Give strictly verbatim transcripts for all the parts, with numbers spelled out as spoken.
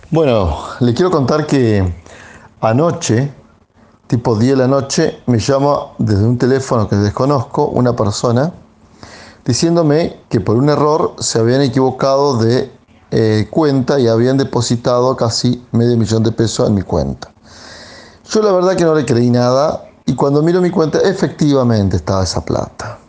Bueno, le quiero contar que anoche, tipo diez de la noche, me llama desde un teléfono que desconozco una persona diciéndome que por un error se habían equivocado de eh, cuenta y habían depositado casi medio millón de pesos en mi cuenta. Yo la verdad que no le creí nada y cuando miro mi cuenta efectivamente estaba esa plata.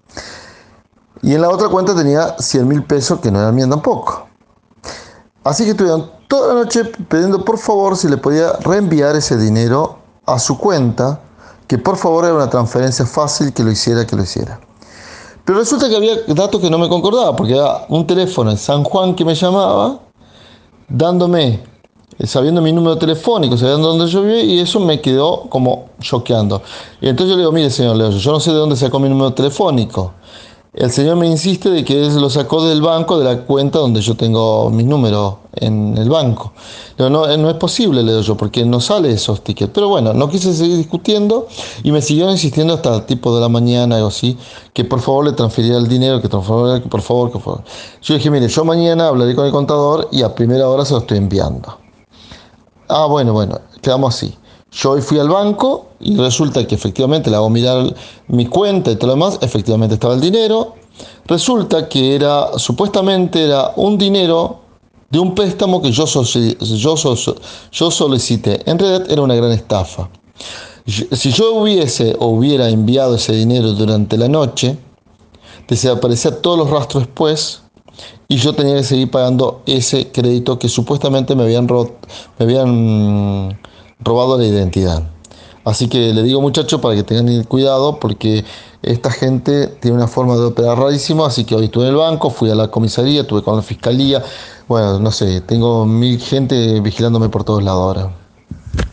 Y en la otra cuenta tenía cien mil pesos que no eran míos tampoco. Así que estuvieron toda la noche pidiendo por favor si le podía reenviar ese dinero a su cuenta, que por favor era una transferencia fácil, que lo hiciera, que lo hiciera. Pero resulta que había datos que no me concordaba, porque era un teléfono en San Juan que me llamaba, dándome, eh, sabiendo mi número telefónico, sabiendo dónde yo vivía, y eso me quedó como choqueando. Y entonces yo le digo, mire señor Leo, yo no sé de dónde sacó mi número telefónico. El señor me insiste de que él lo sacó del banco, de la cuenta donde yo tengo mis números en el banco. Pero no, no es posible, le digo yo, porque no sale esos tickets. Pero bueno, no quise seguir discutiendo y me siguieron insistiendo hasta tipo de la mañana o así, que por favor le transfiriera el dinero, que por favor, que por favor, que por favor. Yo dije, mire, yo mañana hablaré con el contador y a primera hora se lo estoy enviando. Ah, bueno, bueno, quedamos así. Yo hoy fui al banco y resulta que efectivamente le hago mirar mi cuenta y todo lo demás, efectivamente estaba el dinero. Resulta que era, supuestamente era un dinero de un préstamo que yo, yo, yo solicité. En realidad era una gran estafa. Si yo hubiese o hubiera enviado ese dinero durante la noche, desaparecía todos los rastros después y yo tenía que seguir pagando ese crédito que supuestamente me habían, ro me habían robado la identidad. Así que le digo muchachos para que tengan cuidado porque esta gente tiene una forma de operar rarísima, así que hoy estuve en el banco, fui a la comisaría, estuve con la fiscalía, bueno, no sé, tengo mil gente vigilándome por todos lados ahora.